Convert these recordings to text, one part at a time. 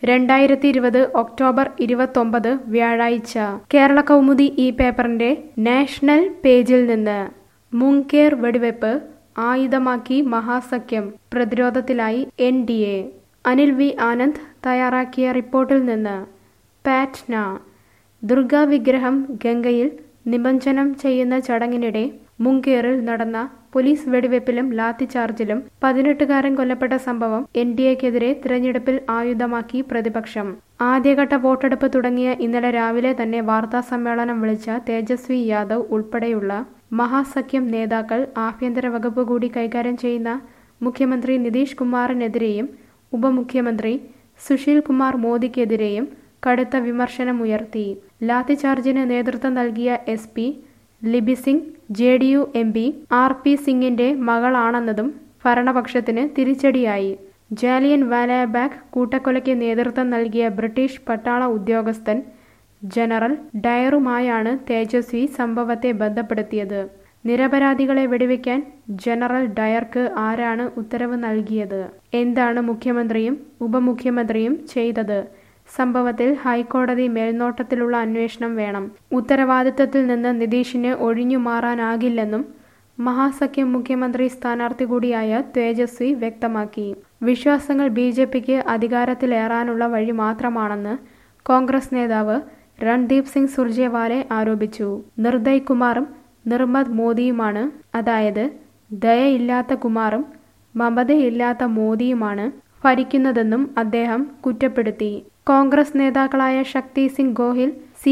2020 October 29 വ്യാഴാഴ്ച കേരള കൗമുദി ഈ പേപ്പറിന്റെ നാഷണൽ പേജിൽ നിന്ന് മുങ്കേർ വെടിവെപ്പ് ആയുധമാക്കി മഹാസഖ്യം പ്രതിരോധത്തിലായി NDA. അനിൽ വി ആനന്ദ് തയ്യാറാക്കിയ റിപ്പോർട്ടിൽ നിന്ന് പാറ്റ്ന. ദുർഗാ വിഗ്രഹം ഗംഗയിൽ നിമജ്ജനം ചെയ്യുന്ന ചടങ്ങിനിടെ മുങ്കേറിൽ നടന്ന പോലീസ് വെടിവെപ്പിലും ലാത്തിചാർജിലും 18കാരൻ കൊല്ലപ്പെട്ട സംഭവം NDAക്കെതിരെ തിരഞ്ഞെടുപ്പിൽ ആയുധമാക്കി പ്രതിപക്ഷം. ആദ്യഘട്ട വോട്ടെടുപ്പ് തുടങ്ങിയ ഇന്നലെ രാവിലെ തന്നെ വാർത്താ സമ്മേളനം വിളിച്ച തേജസ്വി യാദവ് ഉൾപ്പെടെയുള്ള മഹാസഖ്യം നേതാക്കൾ ആഭ്യന്തര വകുപ്പ് കൂടി കൈകാര്യം ചെയ്യുന്ന മുഖ്യമന്ത്രി നിതീഷ് കുമാറിനെതിരെയും ഉപമുഖ്യമന്ത്രി സുശീൽ കുമാർ മോദിക്കെതിരെയും കടുത്ത വിമർശനമുയർത്തി. ലാത്തിചാർജിന് നേതൃത്വം നൽകിയ SP Libi Singh JDU MP RP സിംഗിന്റെ മകളാണെന്നതും ഭരണപക്ഷത്തിന് തിരിച്ചടിയായി. ജാലിയൻ വാലാബാഗ് കൂട്ടക്കൊലയ്ക്ക് നേതൃത്വം നൽകിയ ബ്രിട്ടീഷ് പട്ടാള ഉദ്യോഗസ്ഥൻ ജനറൽ ഡയറുമായാണ് തേജസ്വി സംഭവത്തെ ബന്ധപ്പെടുത്തിയത്. നിരപരാധികളെ വെടിവെക്കാൻ ജനറൽ ഡയർക്ക് ആരാണ് ഉത്തരവ് നൽകിയത്? എന്താണ് മുഖ്യമന്ത്രിയും ഉപമുഖ്യമന്ത്രിയും ചെയ്തത്? സംഭവത്തിൽ ഹൈക്കോടതി മേൽനോട്ടത്തിലുള്ള അന്വേഷണം വേണം. ഉത്തരവാദിത്തത്തിൽ നിന്ന് നിതീഷിന് ഒഴിഞ്ഞു മാറാനാകില്ലെന്നും മഹാസഖ്യം മുഖ്യമന്ത്രി സ്ഥാനാർത്ഥി കൂടിയായ തേജസ്വി വ്യക്തമാക്കി. വിശ്വാസങ്ങൾ BJPക്ക് അധികാരത്തിലേറാനുള്ള വഴി മാത്രമാണെന്ന് കോൺഗ്രസ് നേതാവ് രൺദീപ് സിംഗ് സുർജേവാല ആരോപിച്ചു. നിർദയ് കുമാറും നിർമ്മത് മോദിയുമാണ്, അതായത് ദയയില്ലാത്ത കുമാറും മമതയില്ലാത്ത മോദിയുമാണ് ഭരിക്കുന്നതെന്നും അദ്ദേഹം കുറ്റപ്പെടുത്തി. കോൺഗ്രസ് നേതാക്കളായ ശക്തി സിംഗ് ഗോഹിൽ,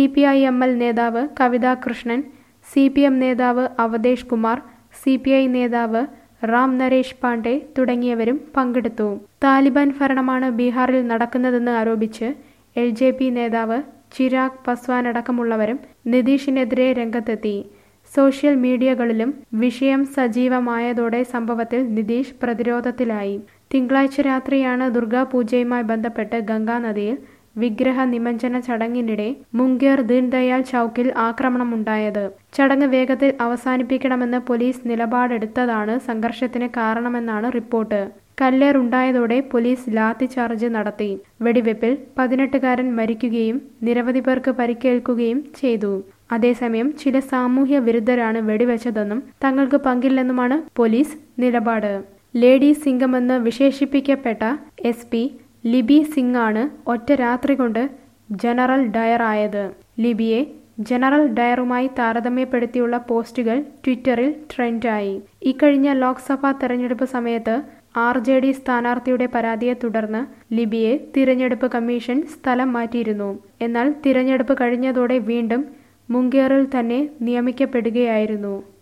CPIML നേതാവ് കവിതാ കൃഷ്ണൻ, CPM നേതാവ് അവധേഷ് കുമാർ, CPI നേതാവ് റാം നരേഷ് പാണ്ഡെ തുടങ്ങിയവരും പങ്കെടുത്തു. താലിബാൻ ഭരണമാണ് ബീഹാറിൽ നടക്കുന്നതെന്ന് ആരോപിച്ച് LJP നേതാവ് ചിരാഗ് പസ്വാൻ അടക്കമുള്ളവരും നിതീഷിനെതിരെ രംഗത്തെത്തി. സോഷ്യൽ മീഡിയകളിലും വിഷയം സജീവമായതോടെ സംഭവത്തിൽ നിതീഷ് പ്രതിരോധത്തിലായി. തിങ്കളാഴ്ച രാത്രിയാണ് ദുർഗാപൂജയുമായി ബന്ധപ്പെട്ട് ഗംഗാനദിയിൽ വിഗ്രഹ നിമജ്ജന ചടങ്ങിനിടെ മുങ്കേർ ദീൻദയാൽ ചൗക്കിൽ ആക്രമണമുണ്ടായത്. ചടങ്ങ് വേഗത്തിൽ അവസാനിപ്പിക്കണമെന്ന് പോലീസ് നിലപാടെടുത്തതാണ് സംഘർഷത്തിന് കാരണമെന്നാണ് റിപ്പോർട്ട്. കല്ലേറുണ്ടായതോടെ പോലീസ് ലാത്തിചാർജ് നടത്തി. വെടിവെപ്പിൽ 18കാരൻ മരിക്കുകയും നിരവധി പേർക്ക് പരിക്കേൽക്കുകയും ചെയ്തു. അതേസമയം ചില സാമൂഹ്യ വിരുദ്ധരാണ് വെടിവെച്ചതെന്നും തങ്ങൾക്ക് പങ്കില്ലെന്നുമാണ് പോലീസ് നിലപാട്. ലേഡി സിംഗമെന്ന് വിശേഷിപ്പിക്കപ്പെട്ട SP ലിബി സിംഗാണ് ഒറ്റ രാത്രി കൊണ്ട് ജനറൽ ഡയർ ആയത്. ലിബിയെ ജനറൽ ഡയറുമായി താരതമ്യപ്പെടുത്തിയുള്ള പോസ്റ്റുകൾ ട്വിറ്ററിൽ ട്രെൻഡായി. ഇക്കഴിഞ്ഞ ലോക്സഭാ തെരഞ്ഞെടുപ്പ് സമയത്ത് RJD സ്ഥാനാർത്ഥിയുടെ പരാതിയെ തുടർന്ന് ലിബിയെ തിരഞ്ഞെടുപ്പ് കമ്മീഷൻ സ്ഥലം മാറ്റിയിരുന്നു. എന്നാൽ തിരഞ്ഞെടുപ്പ് കഴിഞ്ഞതോടെ വീണ്ടും മുങ്കേറിൽ തന്നെ നിയമിക്കപ്പെടുകയായിരുന്നു.